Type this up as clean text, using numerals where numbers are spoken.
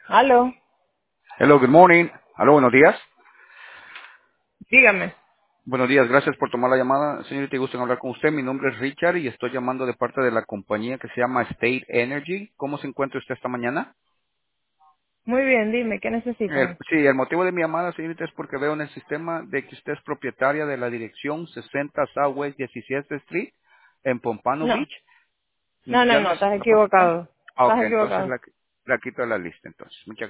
Aló, Hello, good morning. Aló, buenos días. dígame. Buenos días, gracias por tomar la llamada. Señorita, gusto en hablar con usted. Mi nombre es Richard y estoy llamando de parte de la compañía que se llama State Energy. ¿Cómo se encuentra usted esta mañana? Muy bien, dime, ¿qué necesitan? Sí, el motivo de mi llamada, señorita, es porque veo en el sistema de que usted es propietaria de la dirección 60 Southwest 17 Street en Pompano No, Beach. no, ¿Ya no no, es estás la propietaria? equivocado. Ah, ok, Estás entonces equivocado. la quito de la lista, entonces. Muchas